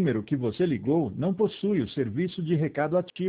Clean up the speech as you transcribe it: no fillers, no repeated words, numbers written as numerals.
número que você ligou não possui o serviço de recado ativo.